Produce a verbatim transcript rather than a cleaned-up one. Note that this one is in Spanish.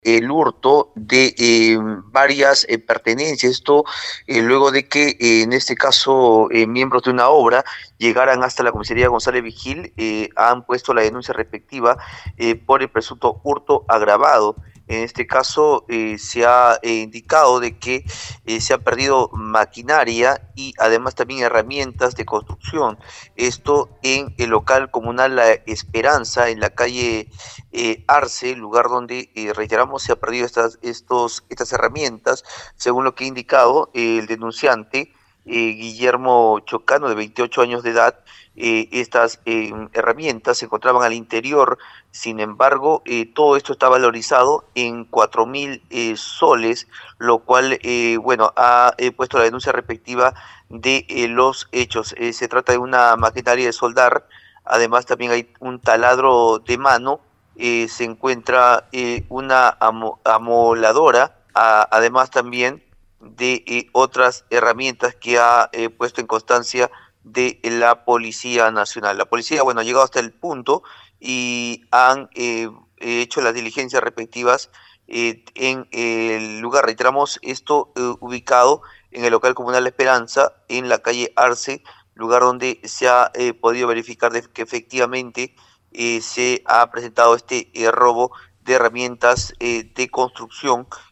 el hurto de eh, varias eh, pertenencias. Esto eh, luego de que eh, en este caso eh, miembros de una obra llegaran hasta la comisaría González Vigil, eh, han puesto la denuncia respectiva eh, por el presunto hurto agravado. En este caso eh, se ha eh, indicado de que eh, se ha perdido maquinaria y además también herramientas de construcción. Esto en el local comunal La Esperanza, en la calle eh, Arce, lugar donde, eh, reiteramos, se ha perdido estas, estos, estas herramientas, según lo que ha indicado eh, el denunciante. Eh, Guillermo Chocano, de veintiocho años de edad. Eh, estas eh, herramientas se encontraban al interior. Sin embargo, eh, todo esto está valorizado en cuatro mil eh, soles, lo cual, eh, bueno, ha eh, puesto la denuncia respectiva de eh, los hechos. Eh, se trata de una maquinaria de soldar. Además también hay un taladro de mano. Eh, se encuentra eh, una amo, amoladora, a, además también de eh, otras herramientas que ha eh, puesto en constancia de la Policía Nacional. La policía, bueno, ha llegado hasta el punto y han eh, hecho las diligencias respectivas eh, en el lugar. Reiteramos, esto eh, ubicado en el local comunal La Esperanza, en la calle Arce, lugar donde se ha eh, podido verificar de que efectivamente eh, se ha presentado este eh, robo de herramientas eh, de construcción